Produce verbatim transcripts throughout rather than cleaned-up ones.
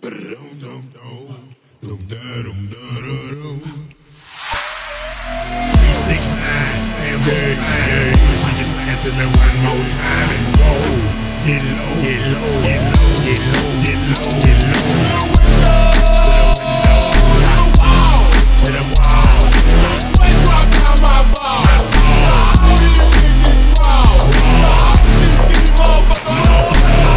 six nine, damn good, yeah. She just saying to me one more time and go. Get low, get low, get low, get low, get low, get low. To the window, to the wall. Sweat drop down my ball. All these bitches crawl. These motherfuckers.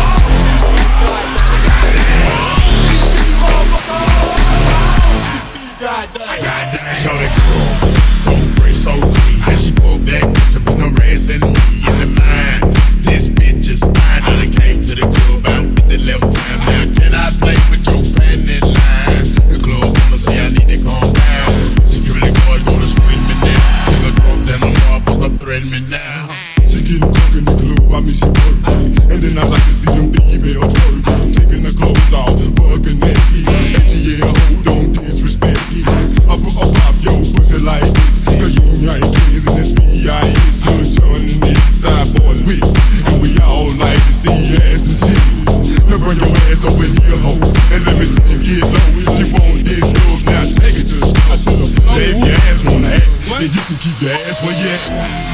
Show that girl, so great, so clean. And she broke that bitch, there's no raising me in the mind. This bitch is fine, I done came to the club out with the left time. Now can I play with your panty line? The club wanna say I need to calm down. Security guards gonna swing me now. Nigga drunk, then I'm motherfucker threaten me now. She getting drunk in the club, I mean she working. And then I like to see them females twerking. Taking the clothes off, fucking naked. And yeah, hold on, disrespect me. I put a pop your pussy like this. Cause you ain't kids in this B I S. Lil' Jon and this side boy with. And we all like to see ass and titties. Now bring your ass over here, ho. And let me see you get low. If you want this love, now take it to the spot to the floor. If your ass wanna act, then you can keep your ass where you at.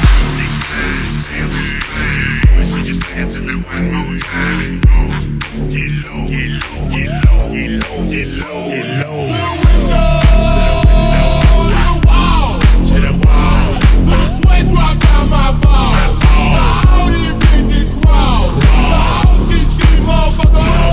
She just said to me one more time and go. Get low, get low, get low, get low, get low, get low. To the window, to the window, to the wall, to the wall. When the sweat drop down my ball, all these bitches crawl. All these these motherfuckers.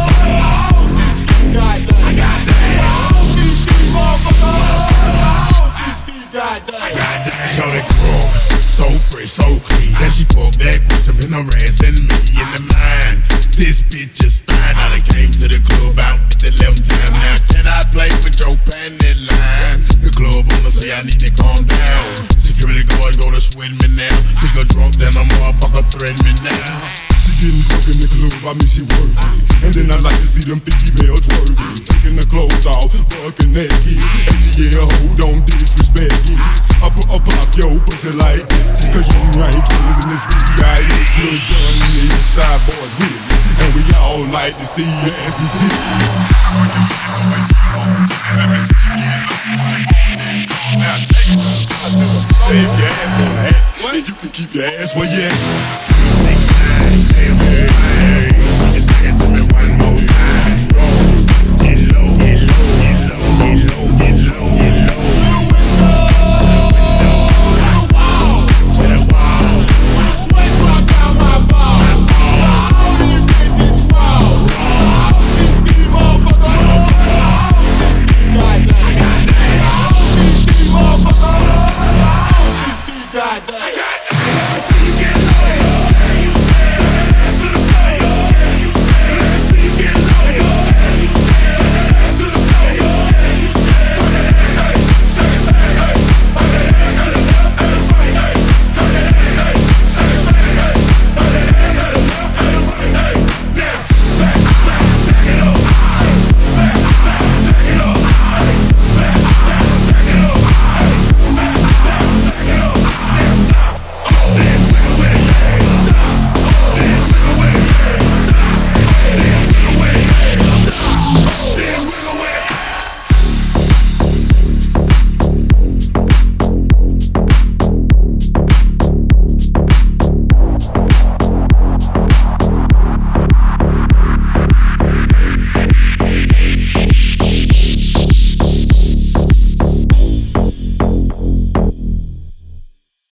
I got that. All these these motherfuckers. All these these goddamn. I got that. Show that girl, so fresh, so clean. And she broke that question in her ass and me in the mind. This bitch is fine. I done came to the club out with the left time. Now can I play with your panty line? The club wanna say I need to calm down. Security guards gonna swing me now. Nigga drunk, then a motherfucker threaten me now. She getting drunk in the club, I mean she working. And then I like to see them females twerking. Taking the clothes off, fucking naked. And yeah, hold on, disrespect me. I put a pop your pussy like this. Cause you ain't kids in this B I S. Lil' Jon and the side boys with. And we all like to see ass and titties. And let me see you get low. Now take it to the spot to the floor. If your ass wanna act, then you can keep your ass where you at. Six nine, damn good, man. She just said to me one more